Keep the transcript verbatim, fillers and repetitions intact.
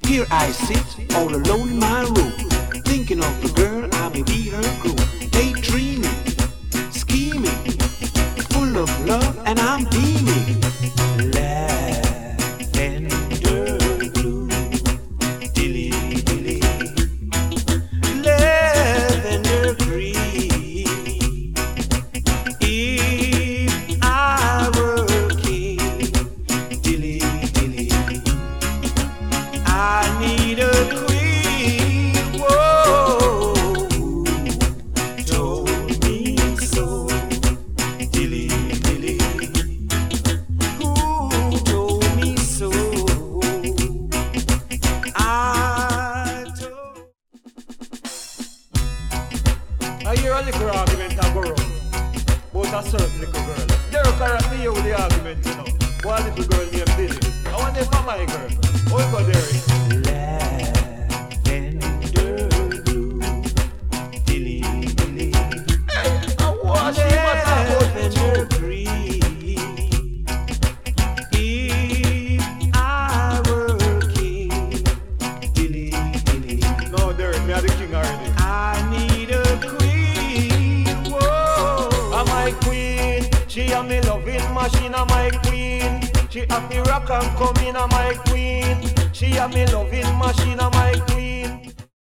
Here I sit all alone in my room, thinking of the girl I may be her groom. Daydreaming, scheming, full of love and I'm beaming. Lavender blue, dilly dilly, lavender green. If I were king, dilly dilly, I need a queen. Whoa, told me so. Dilly dilly, who told me so? I told. I hear a little argument a go round about a certain little girl. They're correct me here with the argument, you know. One little girl named Billy. I want them for my girl. How you go there? Lavender blue, dilly dilly, Hey, I watch you must have about me lavender too. green. If I were king, dilly dilly, No, Derek, me are the king already. I need a queen. Whoa, I'm my queen. She a me loving machine, I'm my queen. She a me rock and come in, I'm my queen. She a me loving machine, I'm my queen.